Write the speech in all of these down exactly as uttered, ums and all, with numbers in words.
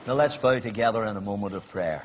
Now let's bow together in a moment of prayer.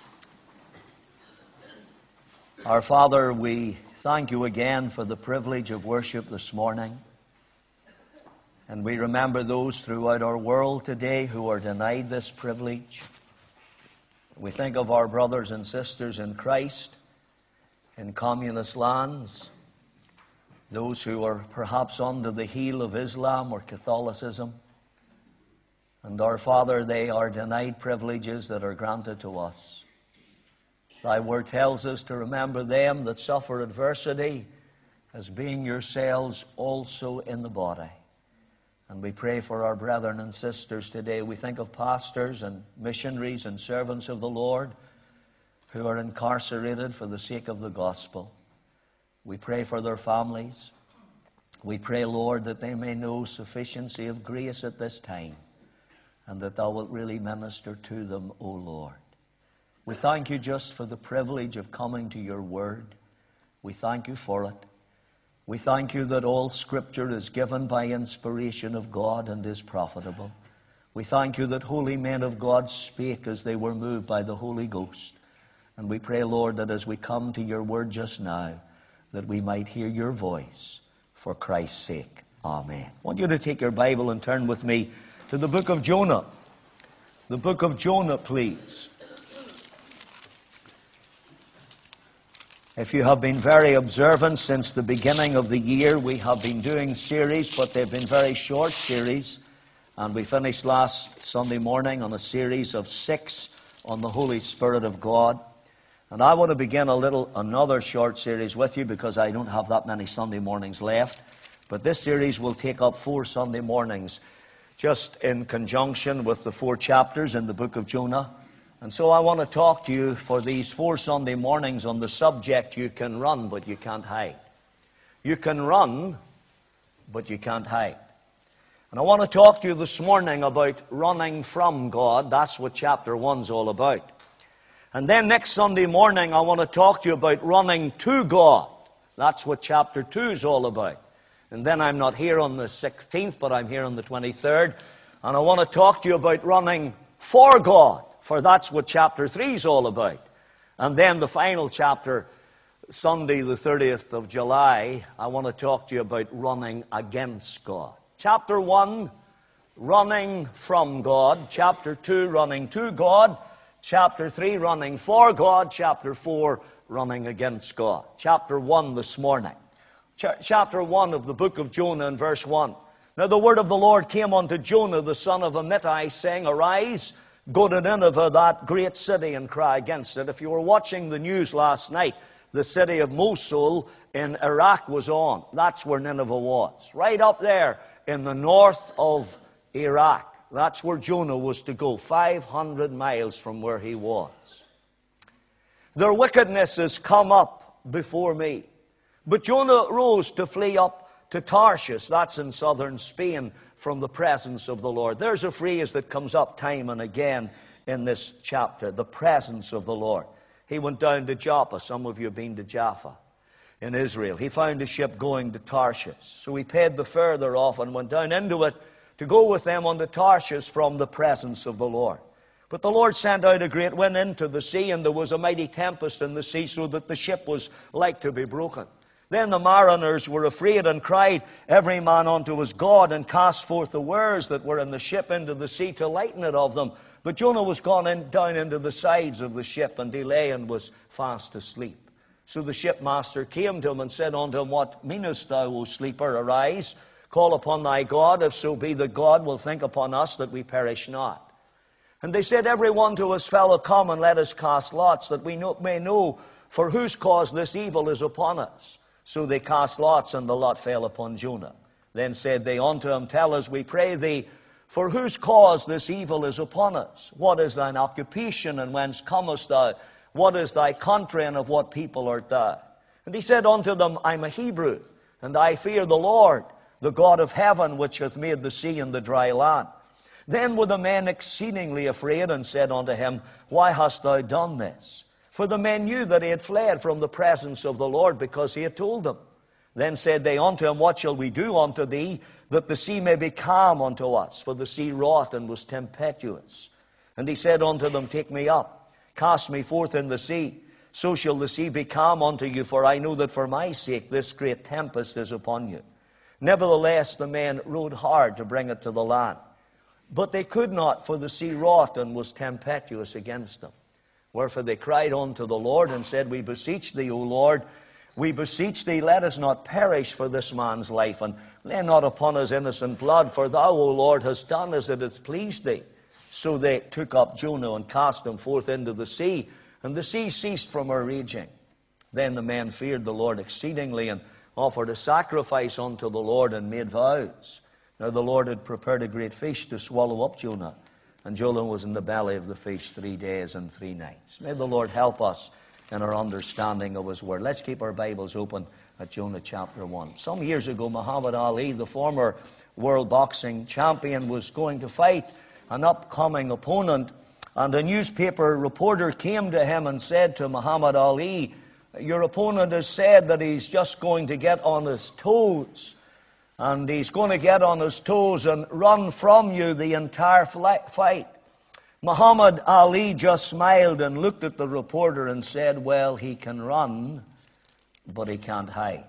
Our Father, we thank you again for the privilege of worship this morning. And we remember those throughout our world today who are denied this privilege. We think of our brothers and sisters in Christ in communist lands, those who are perhaps under the heel of Islam or Catholicism. And our Father, they are denied privileges that are granted to us. Thy word tells us to remember them that suffer adversity as being yourselves also in the body. And we pray for our brethren and sisters today. We think of pastors and missionaries and servants of the Lord who are incarcerated for the sake of the gospel. We pray for their families. We pray, Lord, that they may know sufficiency of grace at this time, and that thou wilt really minister to them, O Lord. We thank you just for the privilege of coming to your word. We thank you for it. We thank you that all Scripture is given by inspiration of God and is profitable. We thank you that holy men of God spake as they were moved by the Holy Ghost. And we pray, Lord, that as we come to your word just now, that we might hear your voice for Christ's sake. Amen. I want you to take your Bible and turn with me to the book of Jonah. The book of Jonah, please. If you have been very observant since the beginning of the year, we have been doing series, but they've been very short series. And we finished last Sunday morning on a series of six on the Holy Spirit of God. And I want to begin a little, another short series with you because I don't have that many Sunday mornings left. But this series will take up four Sunday mornings, just in conjunction with the four chapters in the book of Jonah. And so I want to talk to you for these four Sunday mornings on the subject, you can run, but you can't hide. You can run, but you can't hide. And I want to talk to you this morning about running from God. That's what chapter one's all about. And then next Sunday morning, I want to talk to you about running to God. That's what chapter two is all about. And then I'm not here on the sixteenth, but I'm here on the twenty-third. And I want to talk to you about running for God, for that's what chapter three is all about. And then the final chapter, Sunday the thirtieth of July, I want to talk to you about running against God. Chapter one, running from God. Chapter two, running to God. Chapter three, running for God. Chapter four, running against God. Chapter one this morning. Chapter one of the book of Jonah and verse one. Now the word of the Lord came unto Jonah, the son of Amittai, saying, Arise, go to Nineveh, that great city, and cry against it. If you were watching the news last night, the city of Mosul in Iraq was on. That's where Nineveh was. Right up there in the north of Iraq. That's where Jonah was to go, five hundred miles from where he was. Their wickedness has come up before me. But Jonah rose to flee up to Tarshish, that's in southern Spain, from the presence of the Lord. There's a phrase that comes up time and again in this chapter, the presence of the Lord. He went down to Joppa. Some of you have been to Jaffa in Israel. He found a ship going to Tarshish. So he paid the fare thereof and went down into it to go with them unto Tarshish from the presence of the Lord. But the Lord sent out a great wind into the sea, and there was a mighty tempest in the sea, so that the ship was like to be broken. Then the mariners were afraid and cried, every man unto his God, and cast forth the wares that were in the ship into the sea to lighten it of them. But Jonah was gone in, down into the sides of the ship, and he lay and was fast asleep. So the shipmaster came to him and said unto him, What meanest thou, O sleeper? Arise, call upon thy God, if so be that God will think upon us that we perish not. And they said, Every one to his fellow, come and let us cast lots, that we know, may know for whose cause this evil is upon us. So they cast lots, and the lot fell upon Jonah. Then said they unto him, Tell us, we pray thee, for whose cause this evil is upon us? What is thine occupation, and whence comest thou? What is thy country, and of what people art thou? And he said unto them, I'm a Hebrew, and I fear the Lord, the God of heaven, which hath made the sea and the dry land. Then were the men exceedingly afraid, and said unto him, Why hast thou done this? For the men knew that he had fled from the presence of the Lord, because he had told them. Then said they unto him, What shall we do unto thee, that the sea may be calm unto us? For the sea wrought and was tempestuous. And he said unto them, Take me up, cast me forth in the sea. So shall the sea be calm unto you, for I know that for my sake this great tempest is upon you. Nevertheless, the men rowed hard to bring it to the land. But they could not, for the sea wrought and was tempestuous against them. Wherefore they cried unto the Lord and said, We beseech thee, O Lord, we beseech thee, let us not perish for this man's life, and lay not upon us innocent blood, for thou, O Lord, hast done as it hath pleased thee. So they took up Jonah and cast him forth into the sea, and the sea ceased from her raging. Then the men feared the Lord exceedingly, and offered a sacrifice unto the Lord, and made vows. Now the Lord had prepared a great fish to swallow up Jonah, and Jonah was in the belly of the fish three days and three nights. May the Lord help us in our understanding of His Word. Let's keep our Bibles open at Jonah chapter one. Some years ago, Muhammad Ali, the former world boxing champion, was going to fight an upcoming opponent, and a newspaper reporter came to him and said to Muhammad Ali, Your opponent has said that he's just going to get on his toes, and he's going to get on his toes and run from you the entire fight. Muhammad Ali just smiled and looked at the reporter and said, Well, he can run, but he can't hide.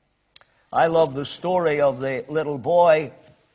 I love the story of the little boy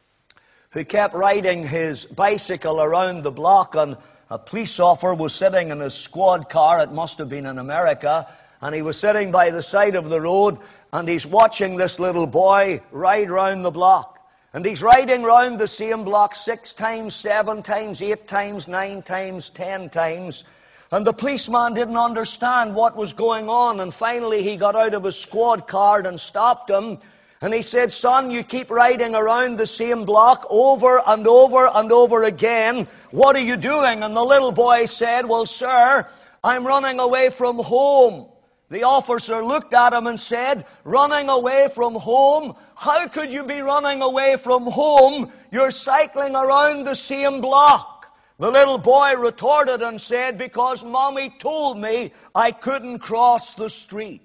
who kept riding his bicycle around the block, and a police officer was sitting in his squad car. It must have been in America, and he was sitting by the side of the road, and he's watching this little boy ride round the block. And he's riding round the same block six times, seven times, eight times, nine times, ten times. And the policeman didn't understand what was going on. And finally he got out of his squad car and stopped him. And he said, Son, you keep riding around the same block over and over and over again. What are you doing? And the little boy said, Well, sir, I'm running away from home. The officer looked at him and said, Running away from home? How could you be running away from home? You're cycling around the same block. The little boy retorted and said, Because Mommy told me I couldn't cross the street.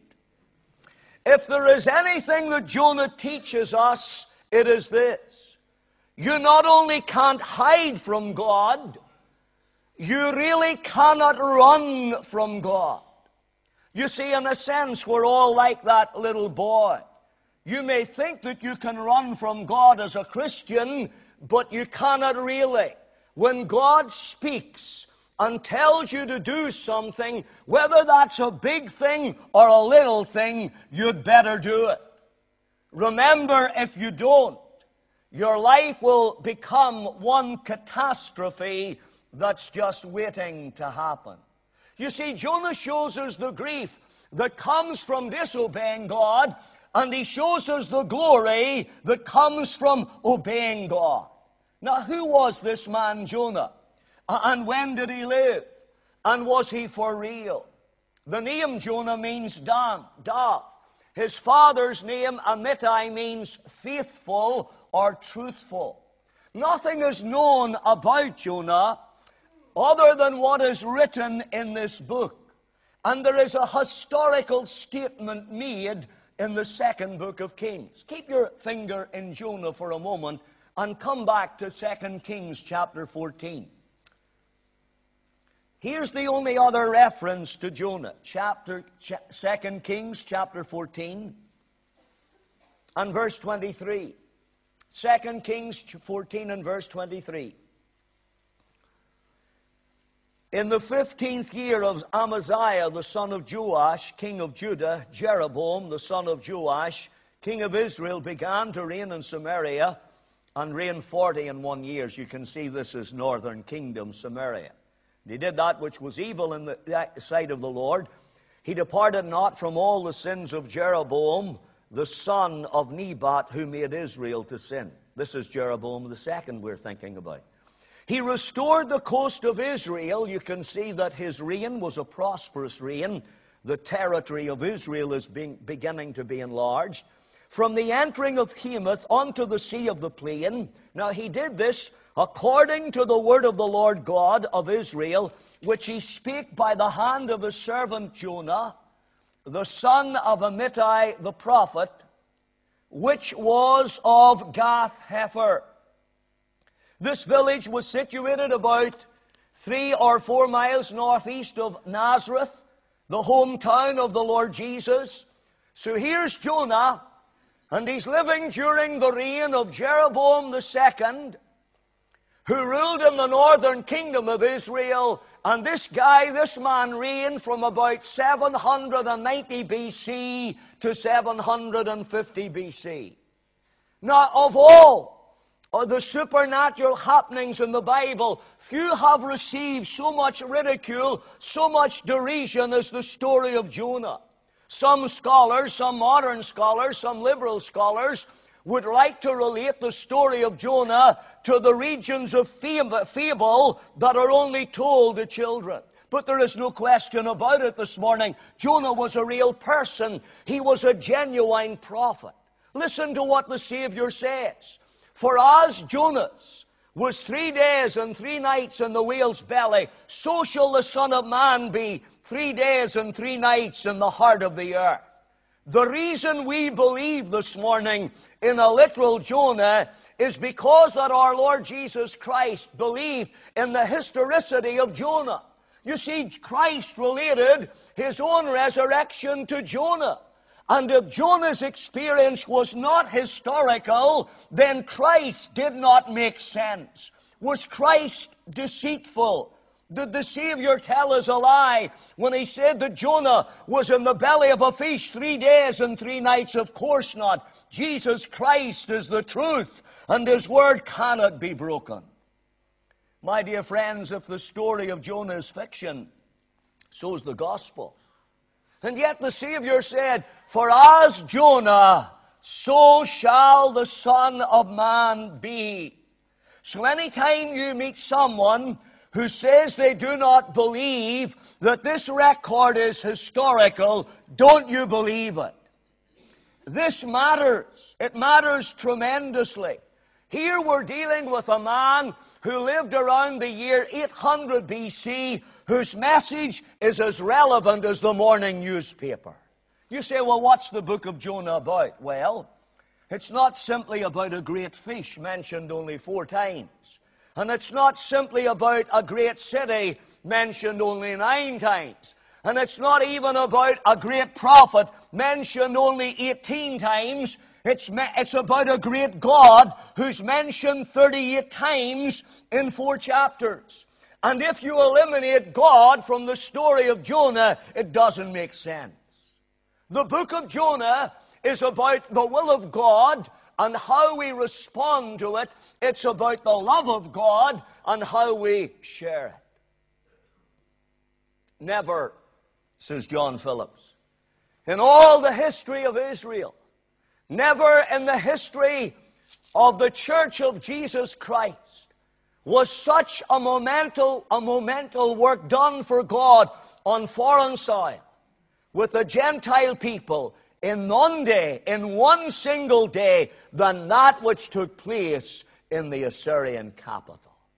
If there is anything that Jonah teaches us, it is this. You not only can't hide from God, you really cannot run from God. You see, in a sense, we're all like that little boy. You may think that you can run from God as a Christian, but you cannot really. When God speaks and tells you to do something, whether that's a big thing or a little thing, you'd better do it. Remember, if you don't, your life will become one catastrophe that's just waiting to happen. You see, Jonah shows us the grief that comes from disobeying God, and he shows us the glory that comes from obeying God. Now, who was this man Jonah? And when did he live? And was he for real? The name Jonah means dove. His father's name, Amittai, means faithful or truthful. Nothing is known about Jonah other than what is written in this book. And there is a historical statement made in the second book of Kings. Keep your finger in Jonah for a moment and come back to Second Kings chapter fourteen. Here's the only other reference to Jonah. Chapter, ch- Second Kings chapter fourteen and verse twenty-three. Second Kings fourteen and verse twenty-three. In the fifteenth year of Amaziah, the son of Joash, king of Judah, Jeroboam, the son of Joash, king of Israel, began to reign in Samaria and reigned forty and one years. You can see this is northern kingdom, Samaria. He did that which was evil in the sight of the Lord. He departed not from all the sins of Jeroboam, the son of Nebat, who made Israel to sin. This is Jeroboam the second we're thinking about. He restored the coast of Israel. You can see that his reign was a prosperous reign. The territory of Israel is being, beginning to be enlarged. From the entering of Hamath unto the sea of the plain. Now he did this according to the word of the Lord God of Israel, which he spake by the hand of his servant Jonah, the son of Amittai the prophet, which was of Gath-Hepher. This village was situated about three or four miles northeast of Nazareth, the hometown of the Lord Jesus. So here's Jonah, and he's living during the reign of Jeroboam the second, who ruled in the northern kingdom of Israel. And this guy, this man, reigned from about seven hundred ninety B C to seven hundred fifty B C. Now, of all of the supernatural happenings in the Bible, few have received so much ridicule, so much derision as the story of Jonah. Some scholars, some modern scholars, some liberal scholars would like to relate the story of Jonah to the regions of fable that are only told to children. But there is no question about it this morning. Jonah was a real person. He was a genuine prophet. Listen to what the Savior says. For as Jonas was three days and three nights in the whale's belly, so shall the Son of Man be three days and three nights in the heart of the earth. The reason we believe this morning in a literal Jonah is because that our Lord Jesus Christ believed in the historicity of Jonah. You see, Christ related his own resurrection to Jonah. And if Jonah's experience was not historical, then Christ did not make sense. Was Christ deceitful? Did the Savior tell us a lie when he said that Jonah was in the belly of a fish three days and three nights? Of course not. Jesus Christ is the truth, and his word cannot be broken. My dear friends, if the story of Jonah is fiction, so is the gospel. And yet the Savior said, for as Jonah, so shall the Son of Man be. So anytime you meet someone who says they do not believe that this record is historical, don't you believe it. This matters. It matters tremendously. Here we're dealing with a man who lived around the year eight hundred B C, whose message is as relevant as the morning newspaper. You say, well, what's the book of Jonah about? Well, it's not simply about a great fish mentioned only four times. And it's not simply about a great city mentioned only nine times. And it's not even about a great prophet mentioned only eighteen times. It's, it's about a great God who's mentioned thirty-eight times in four chapters. And if you eliminate God from the story of Jonah, it doesn't make sense. The book of Jonah is about the will of God and how we respond to it. It's about the love of God and how we share it. Never, says John Phillips, in all the history of Israel, never in the history of the Church of Jesus Christ was such a momental, a momental work done for God on foreign soil with the Gentile people in one day, in one single day, than that which took place in the Assyrian capital.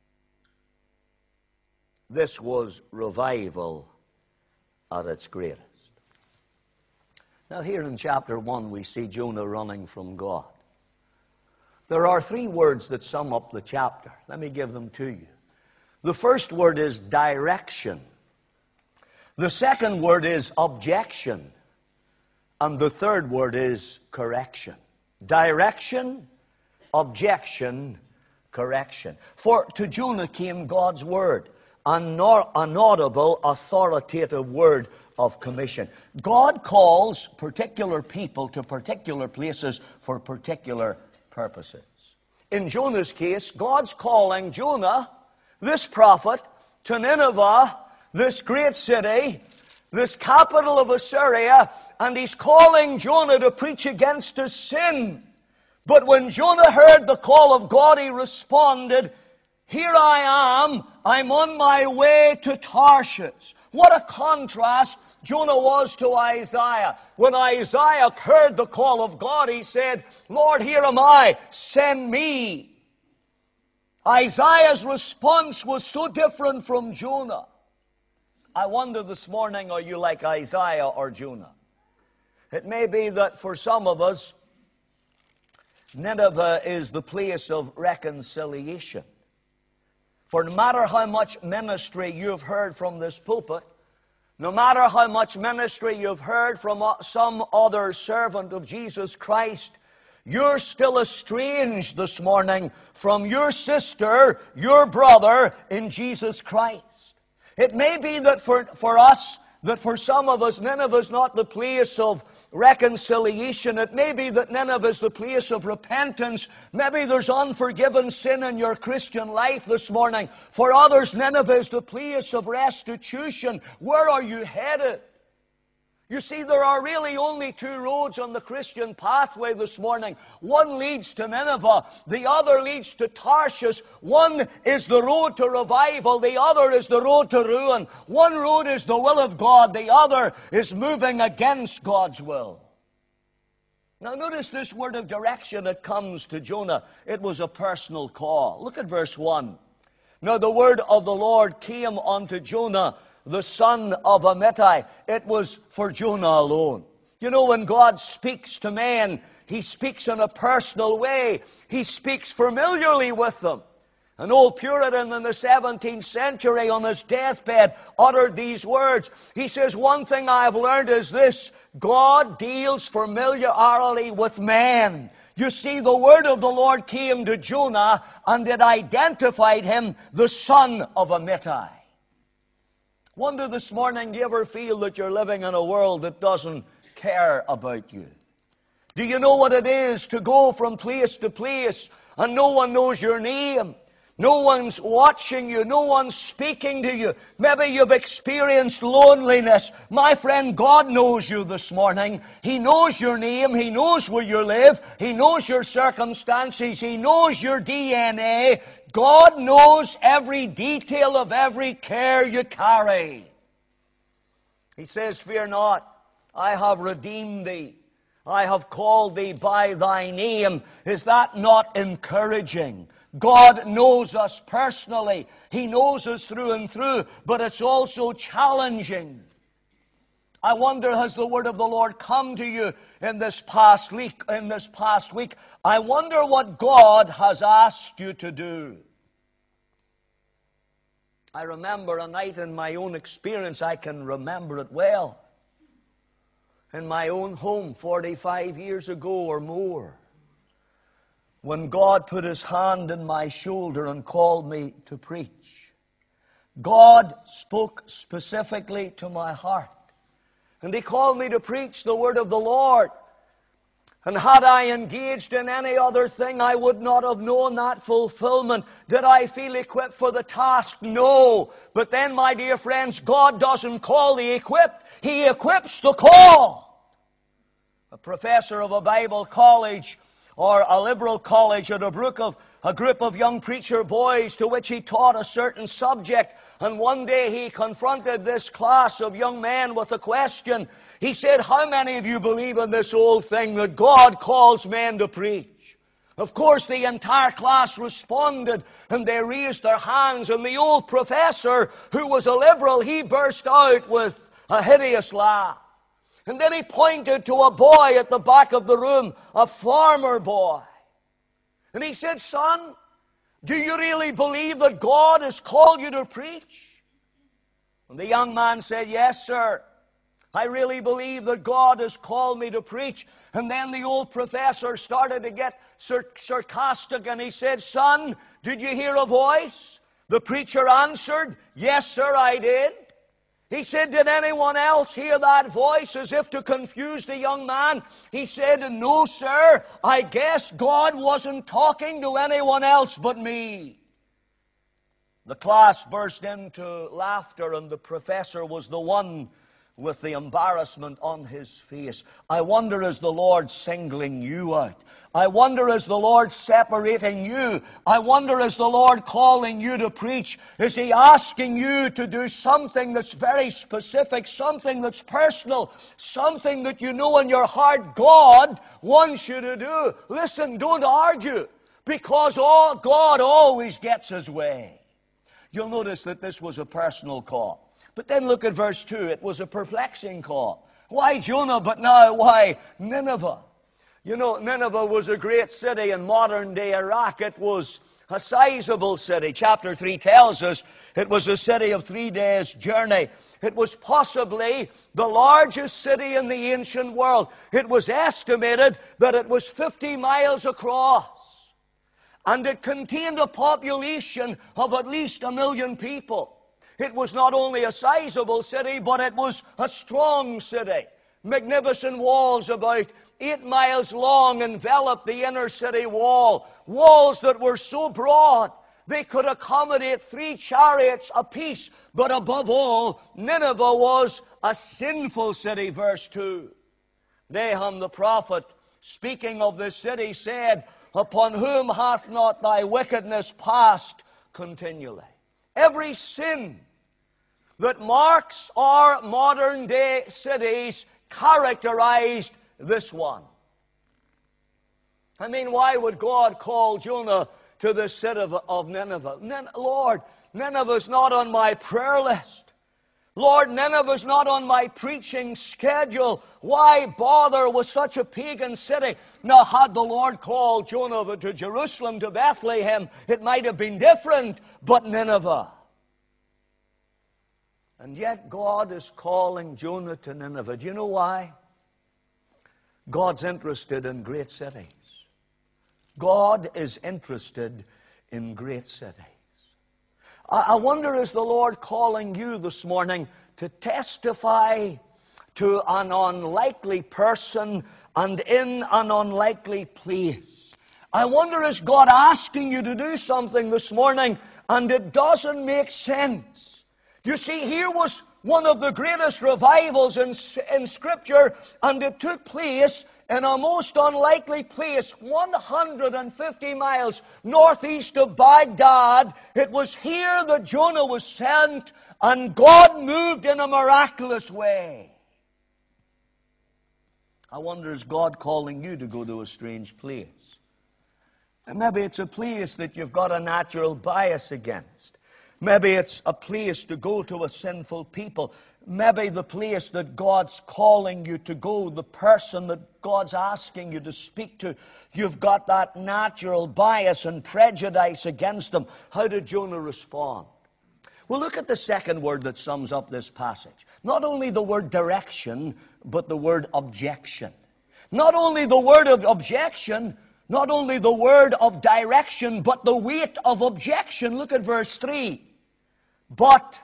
This was revival at its greatest. Now here in chapter one we see Jonah running from God. There are three words that sum up the chapter. Let me give them to you. The first word is direction. The second word is objection. And the third word is correction. Direction, objection, correction. For to Jonah came God's word, an audible, authoritative word of commission. God calls particular people to particular places for particular purposes. In Jonah's case, God's calling Jonah, this prophet, to Nineveh, this great city, this capital of Assyria, and he's calling Jonah to preach against his sin. But when Jonah heard the call of God, he responded, here I am, I'm on my way to Tarshish. What a contrast Jonah was to Isaiah. When Isaiah heard the call of God, he said, Lord, here am I, send me. Isaiah's response was so different from Jonah. I wonder this morning, are you like Isaiah or Jonah? It may be that for some of us, Nineveh is the place of reconciliation. For no matter how much ministry you've heard from this pulpit, no matter how much ministry you've heard from some other servant of Jesus Christ, you're still estranged this morning from your sister, your brother in Jesus Christ. It may be that for, for us, that for some of us, Nineveh is not the place of reconciliation. It may be that Nineveh is the place of repentance. Maybe there's unforgiven sin in your Christian life this morning. For others, Nineveh is the place of restitution. Where are you headed? You see, there are really only two roads on the Christian pathway this morning. One leads to Nineveh. The other leads to Tarshish. One is the road to revival. The other is the road to ruin. One road is the will of God. The other is moving against God's will. Now notice this word of direction that comes to Jonah. It was a personal call. Look at verse one. Now the word of the Lord came unto Jonah, the son of Amittai. It was for Jonah alone. You know, when God speaks to men, He speaks in a personal way. He speaks familiarly with them. An old Puritan in the seventeenth century on his deathbed uttered these words. He says, one thing I have learned is this: God deals familiarly with men. You see, the word of the Lord came to Jonah, and it identified him, the son of Amittai. Wonder this morning, do you ever feel that you're living in a world that doesn't care about you? Do you know what it is to go from place to place and no one knows your name? No one's watching you. No one's speaking to you. Maybe you've experienced loneliness. My friend, God knows you this morning. He knows your name. He knows where you live. He knows your circumstances. He knows your D N A. God knows every detail of every care you carry. He says, fear not, I have redeemed thee. I have called thee by thy name. Is that not encouraging? God knows us personally. He knows us through and through, but it's also challenging. I wonder, has the word of the Lord come to you in this past week? In this past week, I wonder what God has asked you to do. I remember a night in my own experience. I can remember it well. In my own home, forty-five years ago or more, when God put His hand on my shoulder and called me to preach. God spoke specifically to my heart. And He called me to preach the word of the Lord. And had I engaged in any other thing, I would not have known that fulfillment. Did I feel equipped for the task? No. But then, my dear friends, God doesn't call the equipped. He equips the call. A professor of a Bible college or a liberal college had a group of a group of young preacher boys to which he taught a certain subject. And one day he confronted this class of young men with a question. He said, how many of you believe in this old thing that God calls men to preach? Of course, the entire class responded, and they raised their hands. And the old professor, who was a liberal, he burst out with a hideous laugh. And then he pointed to a boy at the back of the room, a farmer boy. And he said, son, do you really believe that God has called you to preach? And the young man said, yes, sir. I really believe that God has called me to preach. And then the old professor started to get sar- sarcastic, and he said, son, did you hear a voice? The preacher answered, yes, sir, I did. He said, did anyone else hear that voice? As if to confuse the young man. He said, no, sir. I guess God wasn't talking to anyone else but me. The class burst into laughter, and the professor was the one with the embarrassment on his face. I wonder, is the Lord singling you out? I wonder, is the Lord separating you? I wonder, is the Lord calling you to preach? Is He asking you to do something that's very specific, something that's personal, something that you know in your heart God wants you to do? Listen, don't argue, because all, God always gets His way. You'll notice that this was a personal call. But then look at verse two. It was a perplexing call. Why Jonah, but now why Nineveh? You know, Nineveh was a great city in modern-day Iraq. It was a sizable city. Chapter three tells us it was a city of three days' journey. It was possibly the largest city in the ancient world. It was estimated that it was fifty miles across, and it contained a population of at least a million people. It was not only a sizable city, but it was a strong city. Magnificent walls about eight miles long enveloped the inner city wall. Walls that were so broad they could accommodate three chariots apiece. But above all, Nineveh was a sinful city, verse two. Nahum the prophet, speaking of this city, said, "Upon whom hath not thy wickedness passed continually?" Every sin that marks our modern day cities characterized this one. I mean, why would God call Jonah to the city of, of Nineveh? Nin- Lord, Nineveh's not on my prayer list. Lord, Nineveh's not on my preaching schedule. Why bother with such a pagan city? Now, had the Lord called Jonah to Jerusalem, to Bethlehem, it might have been different, but Nineveh. And yet God is calling Jonah to Nineveh. Do you know why? God's interested in great cities. God is interested in great cities. I wonder, is the Lord calling you this morning to testify to an unlikely person and in an unlikely place? I wonder, is God asking you to do something this morning and it doesn't make sense? You see, here was one of the greatest revivals in, in Scripture, and it took place in a most unlikely place, one hundred fifty miles northeast of Baghdad. It was here that Jonah was sent, and God moved in a miraculous way. I wonder, is God calling you to go to a strange place? And maybe it's a place that you've got a natural bias against. Maybe it's a place to go to a sinful people. Maybe the place that God's calling you to go, the person that God's asking you to speak to, you've got that natural bias and prejudice against them. How did Jonah respond? Well, look at the second word that sums up this passage. Not only the word direction, but the word objection. Not only the word of objection, not only the word of direction, but the weight of objection. Look at verse three. But,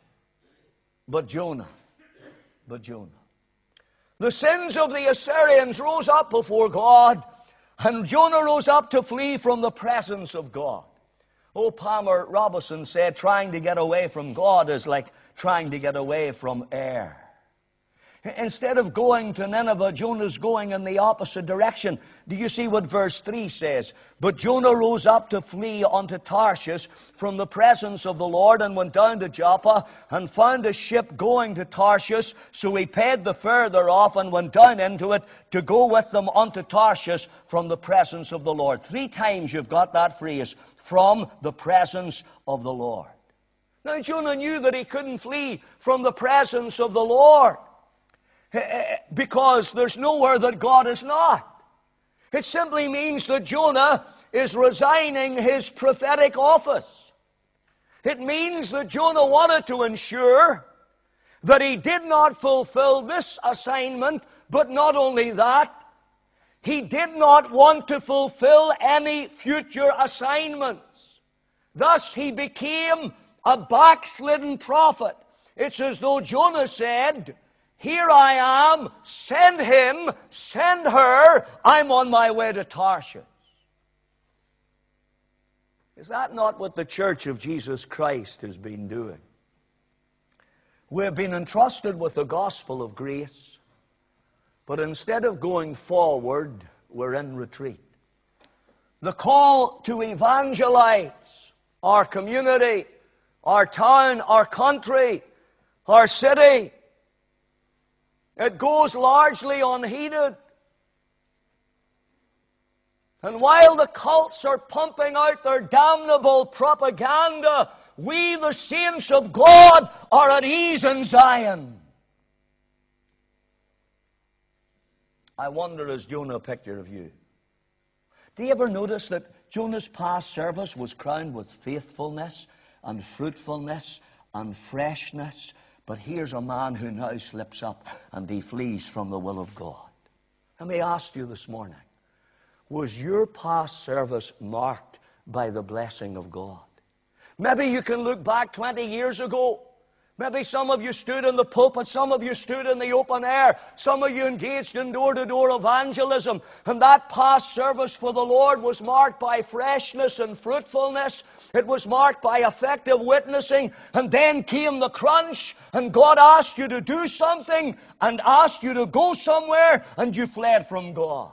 but Jonah, but Jonah. The sins of the Assyrians rose up before God, and Jonah rose up to flee from the presence of God. O. Palmer Robertson said, trying to get away from God is like trying to get away from air. Instead of going to Nineveh, Jonah's going in the opposite direction. Do you see what verse three says? But Jonah rose up to flee unto Tarshish from the presence of the Lord, and went down to Joppa, and found a ship going to Tarshish. So he paid the fare thereof, and went down into it to go with them unto Tarshish from the presence of the Lord. Three times you've got that phrase, from the presence of the Lord. Now Jonah knew that he couldn't flee from the presence of the Lord, because there's nowhere that God is not. It simply means that Jonah is resigning his prophetic office. It means that Jonah wanted to ensure that he did not fulfill this assignment, but not only that, he did not want to fulfill any future assignments. Thus he became a backslidden prophet. It's as though Jonah said, "Here I am, send him, send her, I'm on my way to Tarshish." Is that not what the Church of Jesus Christ has been doing? We've been entrusted with the gospel of grace, but instead of going forward, we're in retreat. The call to evangelize our community, our town, our country, our city, it goes largely unheeded. And while the cults are pumping out their damnable propaganda, we, the saints of God, are at ease in Zion. I wonder, is Jonah a picture of you? Do you ever notice that Jonah's past service was crowned with faithfulness and fruitfulness and freshness. But here's a man who now slips up and he flees from the will of God. Let me ask you this morning, was your past service marked by the blessing of God? Maybe you can look back twenty years ago. Maybe some of you stood in the pulpit, some of you stood in the open air, some of you engaged in door-to-door evangelism, and that past service for the Lord was marked by freshness and fruitfulness. It was marked by effective witnessing, and then came the crunch, and God asked you to do something, and asked you to go somewhere, and you fled from God.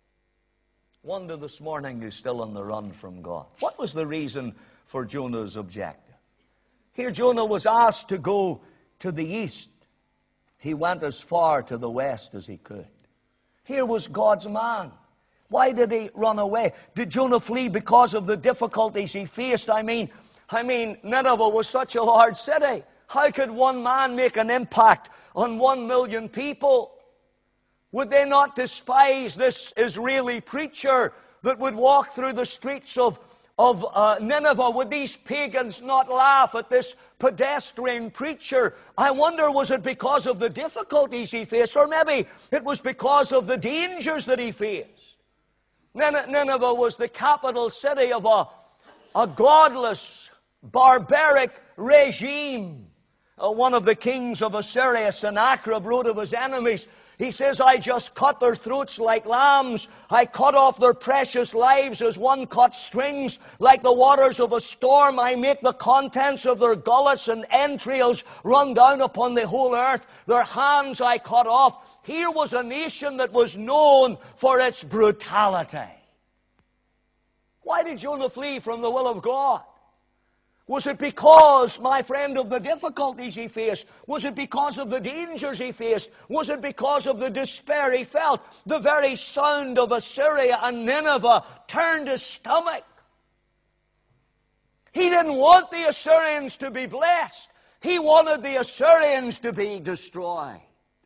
Wonder this morning you're still on the run from God. What was the reason for Jonah's objective? Here Jonah was asked to go to the east. He went as far to the west as he could. Here was God's man. Why did he run away? Did Jonah flee because of the difficulties he faced? I mean, I mean, Nineveh was such a large city. How could one man make an impact on one million people? Would they not despise this Israeli preacher that would walk through the streets of Of uh, Nineveh? Would these pagans not laugh at this pedestrian preacher? I wonder, was it because of the difficulties he faced, or maybe it was because of the dangers that he faced? Nineveh was the capital city of a, a godless, barbaric regime. Uh, one of the kings of Assyria, Sennacherib, wrote of his enemies. He says, I just cut their throats like lambs. I cut off their precious lives as one cuts strings. Like the waters of a storm, I make the contents of their gullets and entrails run down upon the whole earth. Their hands I cut off. Here was a nation that was known for its brutality. Why did Jonah flee from the will of God? Was it because, my friend, of the difficulties he faced? Was it because of the dangers he faced? Was it because of the despair he felt? The very sound of Assyria and Nineveh turned his stomach. He didn't want the Assyrians to be blessed. He wanted the Assyrians to be destroyed.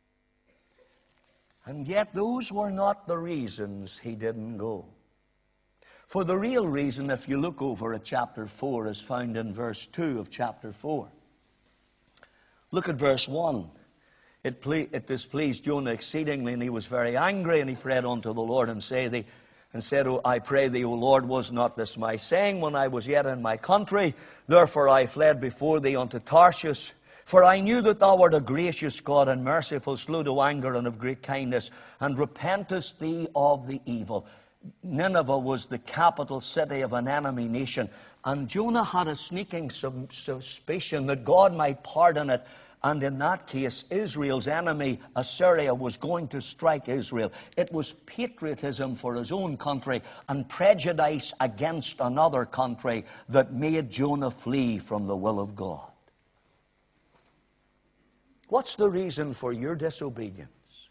And yet those were not the reasons he didn't go. For the real reason, if you look over at chapter four, is found in verse two of chapter four. Look at verse one. It, ple- it displeased Jonah exceedingly, and he was very angry, and he prayed unto the Lord, and, say thee, and said, oh, I pray thee, O Lord, was not this my saying when I was yet in my country? Therefore I fled before thee unto Tarshish. For I knew that thou art a gracious God and merciful, slow to anger, and of great kindness, and repentest thee of the evil. Nineveh was the capital city of an enemy nation, and Jonah had a sneaking suspicion that God might pardon it, and in that case Israel's enemy Assyria was going to strike Israel. It was patriotism for his own country and prejudice against another country that made Jonah flee from the will of God. What's the reason for your disobedience?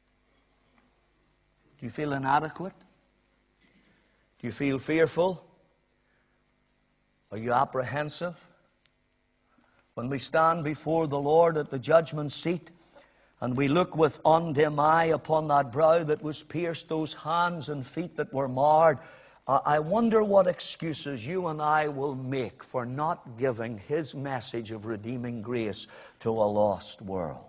Do you feel inadequate? Do you feel fearful? Are you apprehensive? When we stand before the Lord at the judgment seat and we look with undimmed eye upon that brow that was pierced, those hands and feet that were marred, I wonder what excuses you and I will make for not giving His message of redeeming grace to a lost world.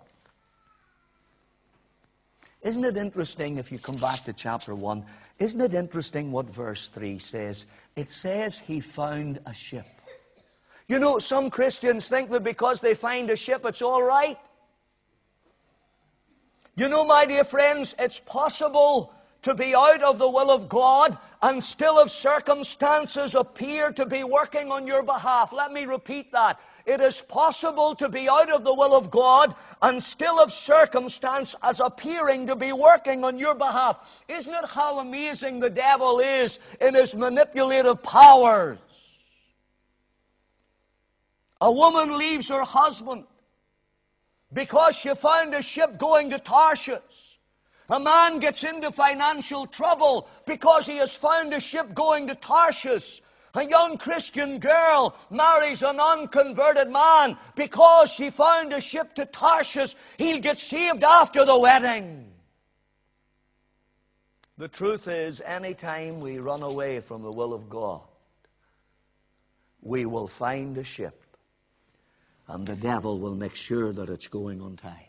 Isn't it interesting, if you come back to chapter one, isn't it interesting what verse three says? It says he found a ship. You know, some Christians think that because they find a ship, it's all right. You know, my dear friends, it's possible to be out of the will of God and still if circumstances appear to be working on your behalf. Let me repeat that. It is possible to be out of the will of God and still if circumstance as appearing to be working on your behalf. Isn't it how amazing the devil is in his manipulative powers? A woman leaves her husband because she found a ship going to Tarshish. A man gets into financial trouble because he has found a ship going to Tarshish. A young Christian girl marries an unconverted man because she found a ship to Tarshish. He'll get saved after the wedding. The truth is, any time we run away from the will of God, we will find a ship, and the devil will make sure that it's going on time.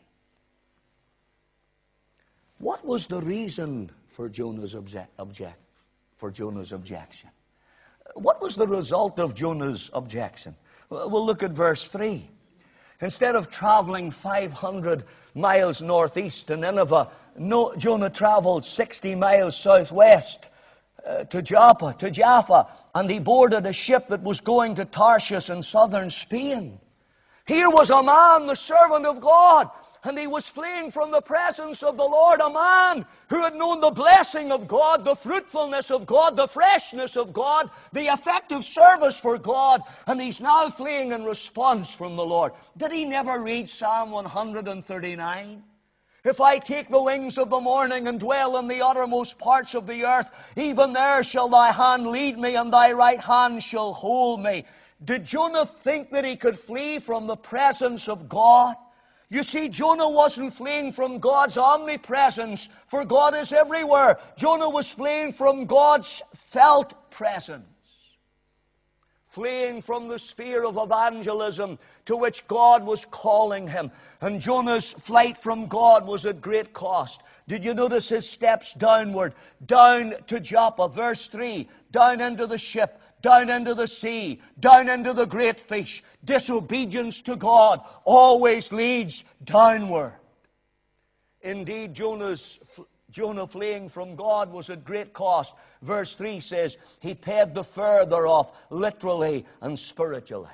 What was the reason for Jonah's obje- object, for Jonah's objection? What was the result of Jonah's objection? We'll look at verse three. Instead of traveling five hundred miles northeast to Nineveh, no, Jonah traveled sixty miles southwest uh, to Joppa, to Jaffa, and he boarded a ship that was going to Tarshish in southern Spain. Here was a man, the servant of God, and he was fleeing from the presence of the Lord, a man who had known the blessing of God, the fruitfulness of God, the freshness of God, the effective service for God, and he's now fleeing in response from the Lord. Did he never read Psalm one thirty-nine? If I take the wings of the morning and dwell in the uttermost parts of the earth, even there shall thy hand lead me, and thy right hand shall hold me. Did Jonah think that he could flee from the presence of God? You see, Jonah wasn't fleeing from God's omnipresence, for God is everywhere. Jonah was fleeing from God's felt presence, fleeing from the sphere of evangelism to which God was calling him. And Jonah's flight from God was at great cost. Did you notice his steps downward? Down to Joppa, verse three, down into the ship, down into the sea, down into the great fish. Disobedience to God always leads downward. Indeed, Jonah's, Jonah fleeing from God was at great cost. Verse three says, he paid the fare thereof, literally and spiritually.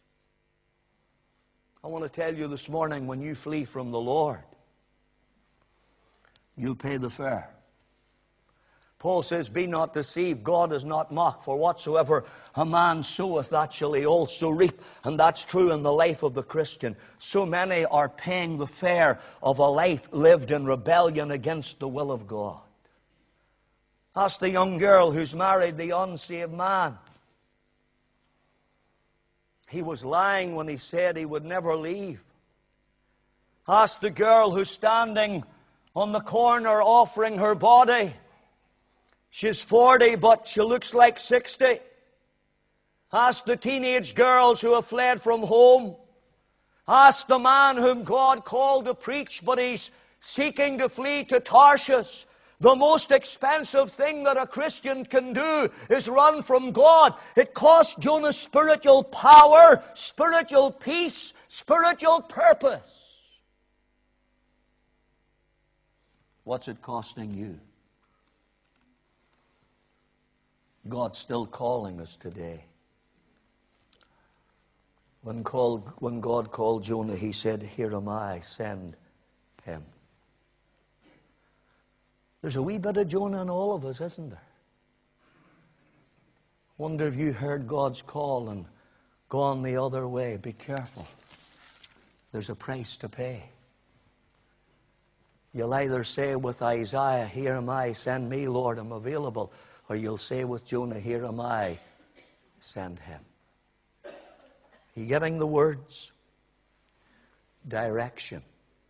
I want to tell you this morning, when you flee from the Lord, you'll pay the fare. Paul says, be not deceived, God is not mocked, for whatsoever a man soweth, that shall he also reap. And that's true in the life of the Christian. So many are paying the fare of a life lived in rebellion against the will of God. Ask the young girl who's married the unsaved man. He was lying when he said he would never leave. Ask the girl who's standing on the corner offering her body. She's forty, but she looks like sixty. Ask the teenage girls who have fled from home. Ask the man whom God called to preach, but he's seeking to flee to Tarshish. The most expensive thing that a Christian can do is run from God. It cost Jonah spiritual power, spiritual peace, spiritual purpose. What's it costing you? God's still calling us today. When, called, when God called Jonah, he said, here am I, send him. There's a wee bit of Jonah in all of us, isn't there? Wonder if you heard God's call and gone the other way. Be careful. There's a price to pay. You'll either say with Isaiah, here am I, send me, Lord, I'm available. Or you'll say with Jonah, here am I, send him. Are you getting the words? Direction.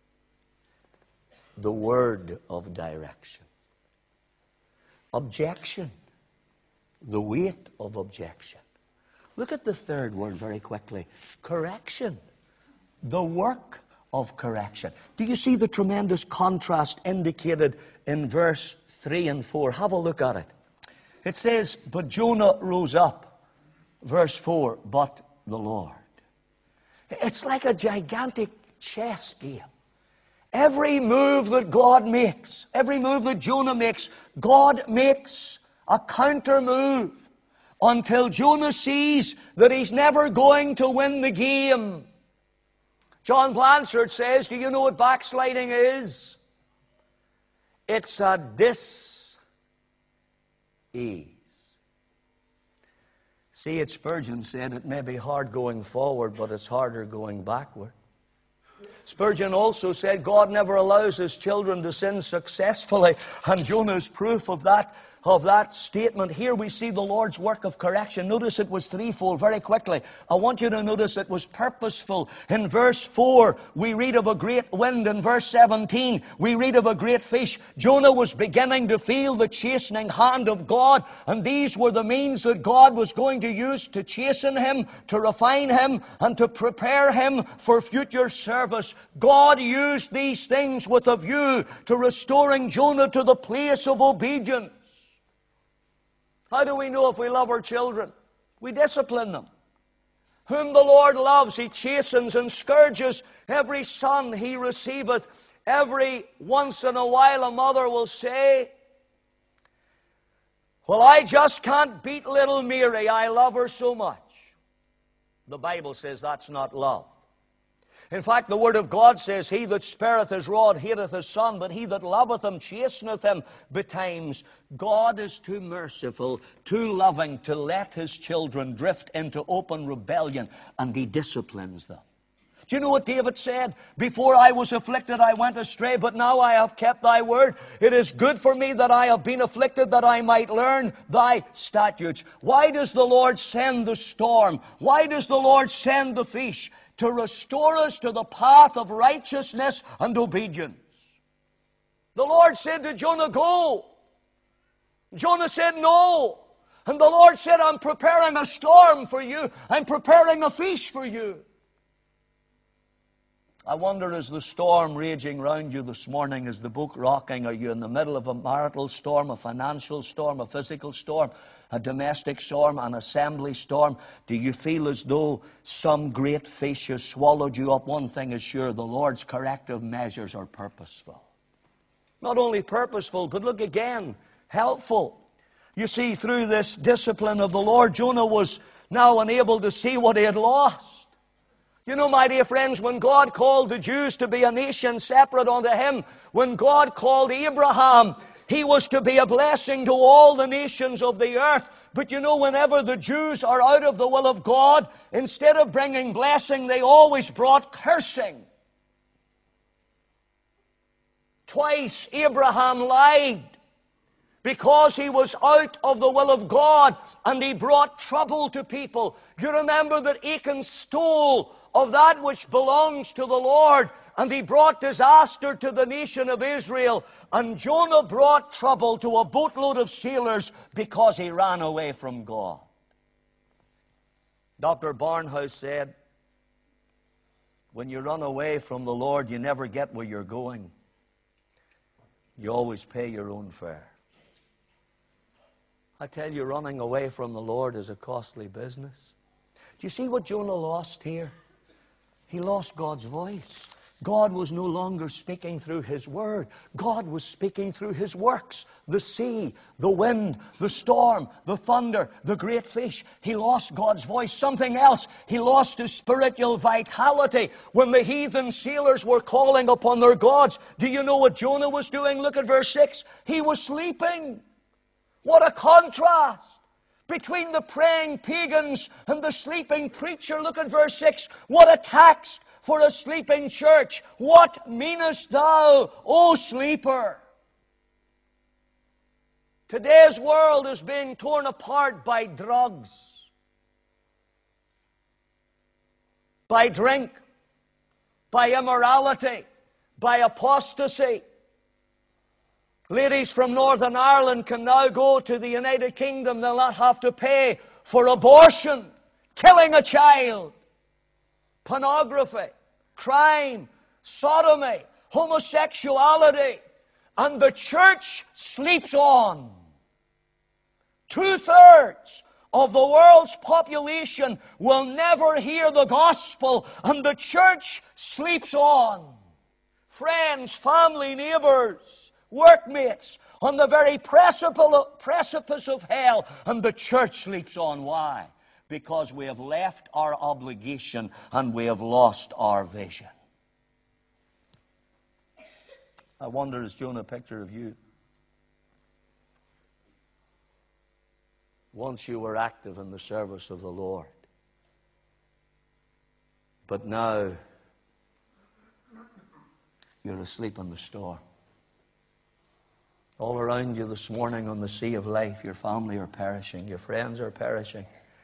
The word of direction. Objection. The weight of objection. Look at the third word very quickly. Correction. The work of correction. Do you see the tremendous contrast indicated in verse three and four? Have a look at it. It says, but Jonah rose up. Verse four, but the Lord. It's like a gigantic chess game. Every move that God makes, every move that Jonah makes, God makes a counter move until Jonah sees that he's never going to win the game. John Blanchard says, do you know what backsliding is? It's a dis ease. C H Spurgeon said it may be hard going forward, but it's harder going backward. Spurgeon also said God never allows his children to sin successfully, and Jonah's proof of that, of that statement. Here we see the Lord's work of correction. Notice it was threefold very quickly. I want you to notice it was purposeful. In verse four, we read of a great wind. In verse seventeen, we read of a great fish. Jonah was beginning to feel the chastening hand of God, and these were the means that God was going to use to chasten him, to refine him, and to prepare him for future service. God used these things with a view to restoring Jonah to the place of obedience. How do we know if we love our children? We discipline them. Whom the Lord loves, He chastens and scourges. Every son He receiveth. Every once in a while a mother will say, well, I just can't beat little Mary. I love her so much. The Bible says that's not love. In fact, the Word of God says, he that spareth his rod hateth his son, but he that loveth him chasteneth him betimes. God is too merciful, too loving to let His children drift into open rebellion, and He disciplines them. Do you know what David said? Before I was afflicted, I went astray, but now I have kept thy word. It is good for me that I have been afflicted, that I might learn thy statutes. Why does the Lord send the storm? Why does the Lord send the fish? To restore us to the path of righteousness and obedience. The Lord said to Jonah, go. Jonah said, no. And the Lord said, I'm preparing a storm for you. I'm preparing a fish for you. I wonder, is the storm raging round you this morning? Is the boat rocking? Are you in the middle of a marital storm, a financial storm, a physical storm, a domestic storm, an assembly storm? Do you feel as though some great fish has swallowed you up? One thing is sure, the Lord's corrective measures are purposeful. Not only purposeful, but look again, helpful. You see, through this discipline of the Lord, Jonah was now unable to see what he had lost. You know, my dear friends, when God called the Jews to be a nation separate unto Him, when God called Abraham, he was to be a blessing to all the nations of the earth. But you know, whenever the Jews are out of the will of God, instead of bringing blessing, they always brought cursing. Twice Abraham lied because he was out of the will of God, and he brought trouble to people. You remember that Achan stole of that which belongs to the Lord, and he brought disaster to the nation of Israel. And Jonah brought trouble to a boatload of sailors because he ran away from God. Doctor Barnhouse said, when you run away from the Lord, you never get where you're going. You always pay your own fare. I tell you, running away from the Lord is a costly business. Do you see what Jonah lost here? He lost God's voice. God was no longer speaking through His word. God was speaking through His works. The sea, the wind, the storm, the thunder, the great fish. He lost God's voice. Something else, he lost his spiritual vitality. When the heathen sailors were calling upon their gods, do you know what Jonah was doing? Look at verse six. He was sleeping. What a contrast between the praying pagans and the sleeping preacher. Look at verse six. What a tax for a sleeping church. What meanest thou, O sleeper? Today's world is being torn apart by drugs, by drink, by immorality, by apostasy. Ladies from Northern Ireland can now go to the United Kingdom. They'll not have to pay for abortion, killing a child, pornography, crime, sodomy, homosexuality. And the church sleeps on. Two-thirds of the world's population will never hear the gospel, and the church sleeps on. Friends, family, neighbors, workmates, on the very precipice of hell, and the church sleeps on. Why? Because we have left our obligation and we have lost our vision. I wonder, is Jonah a picture of you? Once you were active in the service of the Lord, but now you're asleep in the storm. All around you this morning on the sea of life, your family are perishing, your friends are perishing.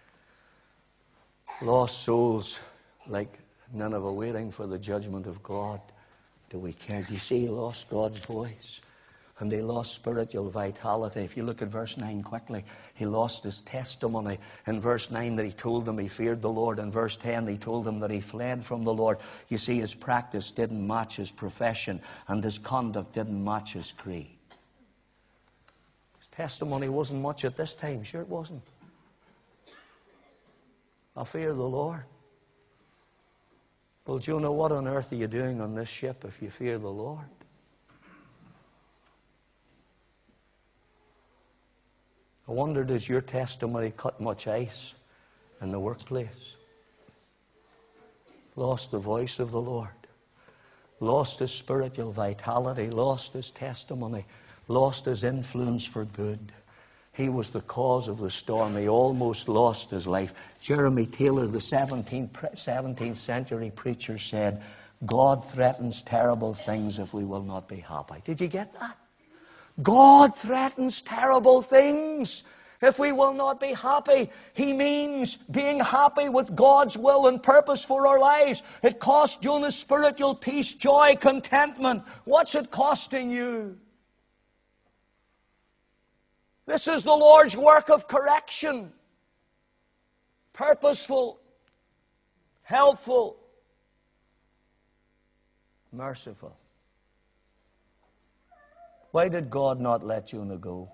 Lost souls like Nineveh waiting for the judgment of God. Do we care? Do you see he lost God's voice? And he lost spiritual vitality. If you look at verse nine quickly, he lost his testimony. In verse nine that he told them he feared the Lord. In verse ten he told them that he fled from the Lord. You see, his practice didn't match his profession, and his conduct didn't match his creed. His testimony wasn't much at this time. Sure it wasn't. I fear the Lord. Well, Jonah, what on earth are you doing on this ship if you fear the Lord? I wonder, does your testimony cut much ice in the workplace? Lost the voice of the Lord. Lost his spiritual vitality. Lost his testimony. Lost his influence for good. He was the cause of the storm. He almost lost his life. Jeremy Taylor, the seventeenth century preacher, said, God threatens terrible things if we will not be happy. Did you get that? God threatens terrible things if we will not be happy. He means being happy with God's will and purpose for our lives. It cost Jonah spiritual peace, joy, contentment. What's it costing you? This is the Lord's work of correction. Purposeful, helpful, merciful. Why did God not let Jonah go?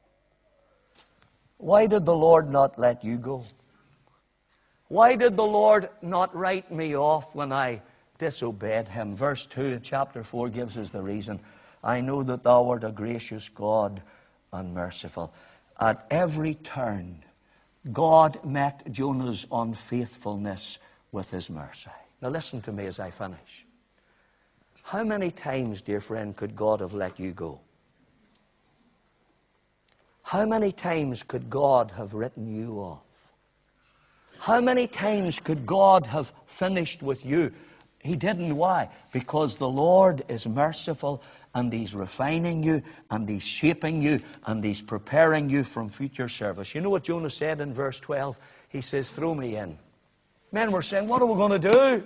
Why did the Lord not let you go? Why did the Lord not write me off when I disobeyed him? Verse two in chapter four gives us the reason. I know that thou art a gracious God and merciful. At every turn, God met Jonah's unfaithfulness with his mercy. Now listen to me as I finish. How many times, dear friend, could God have let you go? How many times could God have written you off? How many times could God have finished with you? He didn't. Why? Because the Lord is merciful, and he's refining you, and he's shaping you, and he's preparing you from future service. You know what Jonah said in verse twelve? He says, throw me in. Men were saying, what are we going to do?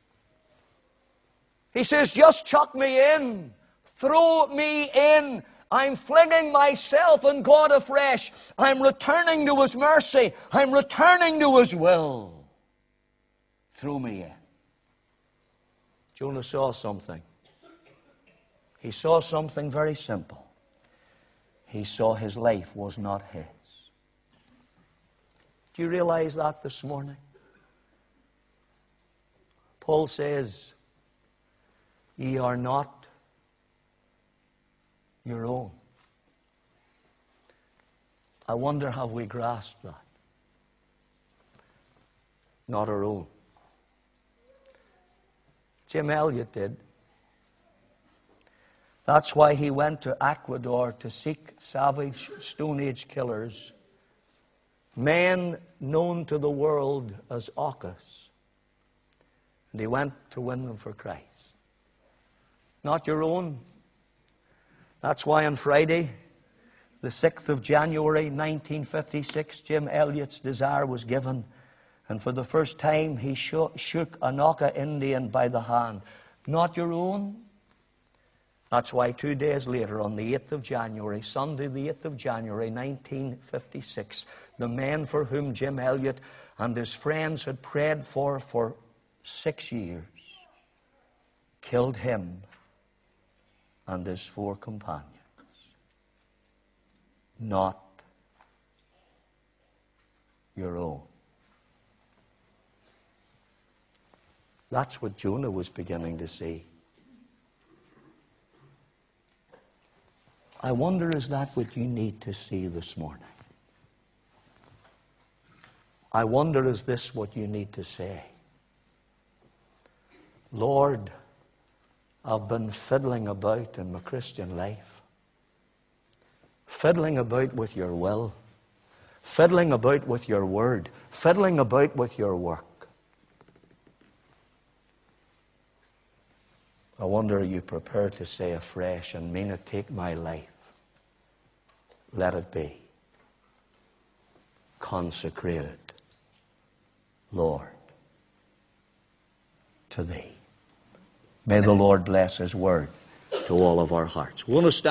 He says, just chuck me in. Throw me in. I'm flinging myself on God afresh. I'm returning to his mercy. I'm returning to his will. Throw me in. Jonah saw something. He saw something very simple. He saw his life was not his. Do you realize that this morning? Paul says, ye are not your own. I wonder, have we grasped that? Not our own. Jim Elliot did. That's why he went to Ecuador to seek savage Stone Age killers, men known to the world as Aucas. And he went to win them for Christ. Not your own. That's why on Friday, the sixth of January nineteen fifty-six, Jim Elliot's desire was given. And for the first time, he shook an Auca Indian by the hand. Not your own. That's why two days later, on the eighth of January, Sunday the eighth of January nineteen fifty-six, the men for whom Jim Elliot and his friends had prayed for for six years killed him and his four companions. Not your own. That's what Jonah was beginning to see. I wonder, is that what you need to see this morning? I wonder, is this what you need to say? Lord, I've been fiddling about in my Christian life. Fiddling about with your will. Fiddling about with your word. Fiddling about with your work. I wonder, are you prepared to say afresh and mean it, take my life let it be consecrated, Lord, to Thee. May the Lord bless His word to all of our hearts. We want to stand